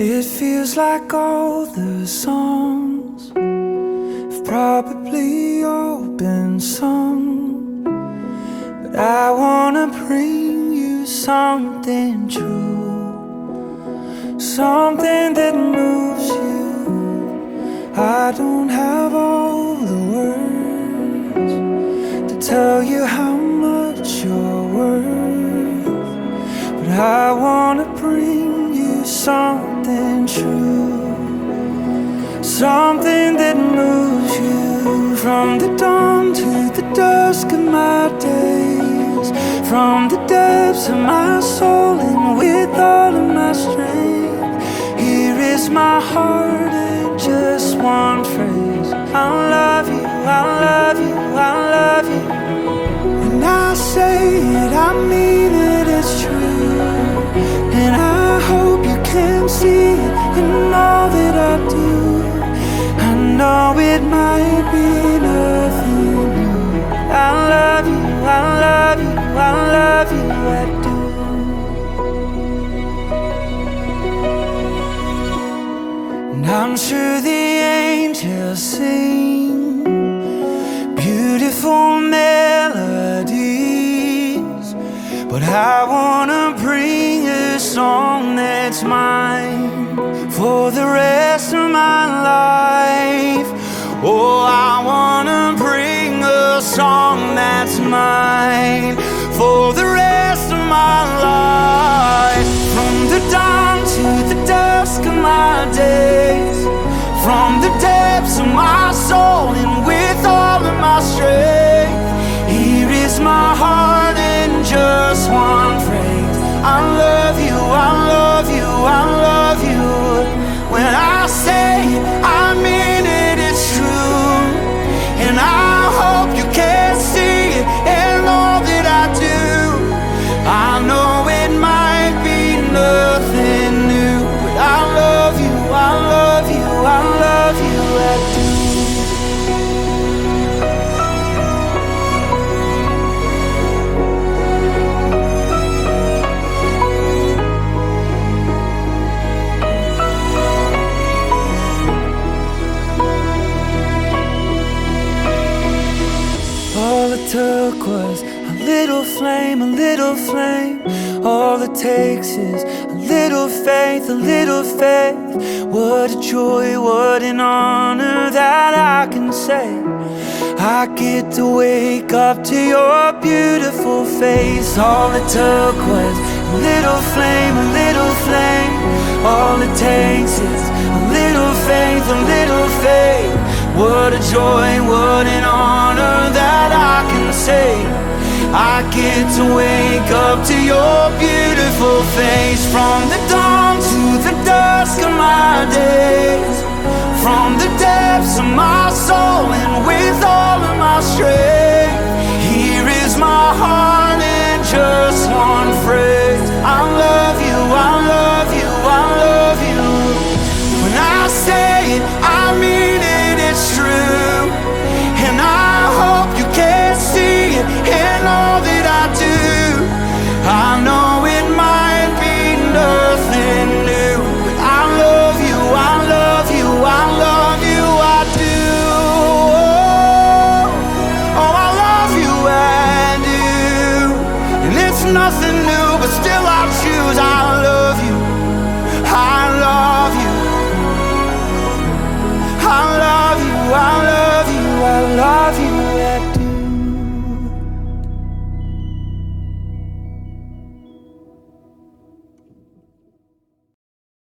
It feels like all the songs have probably all been sung, but I wanna bring you something true, something that moves you. I don't have all the words to tell you how much you're worth, but I wanna bring you something true, something that moves you. From the dawn to the dusk of my days, from the depths of my soul and with all of my strength, here is my heart in just one phrase: I love you, I love you, I love you. When I say it, I mean it, it's true, and I hope you can see it in all that I do. I know it might be nothing new. I love you, I love you, I love you, I do. And I'm sure the angels sing beautiful melodies, but I wanna bring a song that's mine for the rest of my life. Oh, I wanna bring a song that's mine for the rest of my life. From the dawn to the dusk of my days, from the depths of my soul and with all of my strength, here is my heart in just one phrase: I love you, I love you, I love you. When I say it, I mean it, it's true, and I hope you can see it in all that I do. I know it might be nothing new, but I love you, I love you, I love you, I do. All it took was a little flame, a little flame. All it takes is a little faith, a little faith. What a joy, what an honor that I can say I get to wake up to your beautiful face. All it took was a little flame, a little flame. All it takes is a little faith, a little faith. What a joy, what an honor that I can say I get to wake up to your beautiful face. From the dawn to the dusk of my days, from the depths of my soul and with all of my strength, here is my heart in just